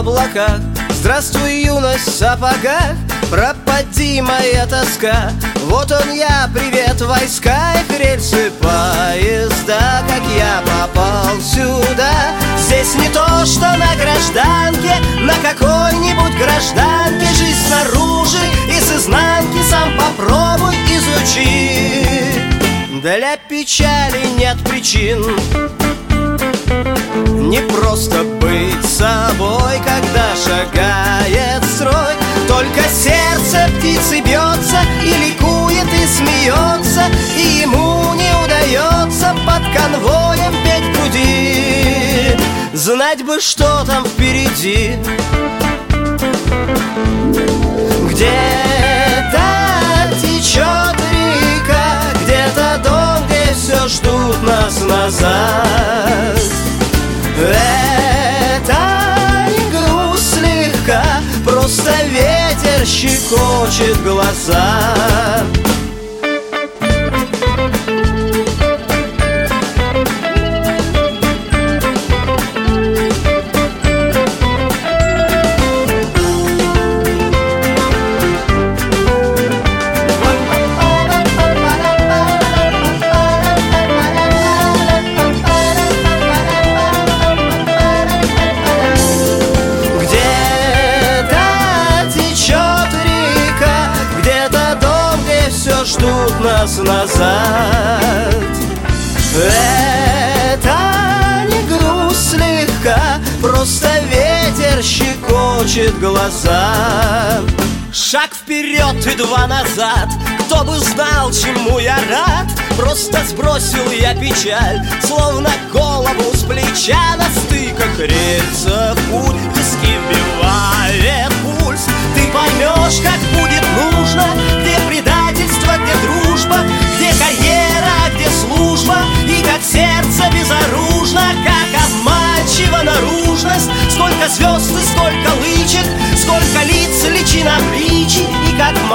облаках. Здравствуй, юность в сапогах, пропади моя тоска. Вот он я, привет, войска, их рельсы поезда. Как я попал сюда? Здесь не то, что на гражданке, на какой-нибудь гражданке. Жизнь снаружи и с изнанки сам попробуй изучи. Для печали нет причин, не просто быть собой, когда шагает строй. Только сердце птицы бьется и ликует, и смеется, и ему не удается под конвоем петь в груди. Знать бы, что там впереди. Где-то течет река, где-то дом, где все ждут нас назад. Это не грусть слегка, просто ветер щекочет глаза. Ждут нас назад. Это не грусть слегка, просто ветер щекочет глаза. Шаг вперед и два назад, кто бы знал, чему я рад. Просто сбросил я печаль, словно голову с плеча. На стыках рельсов путь, виски вбивает пульс. Ты поймешь, как будет нужно, где предательство, где дружба, где карьера, где служба, и как сердце безоружно, как обманчива наружность. Сколько звезд и сколько лычек, сколько лиц, личинок личи, и как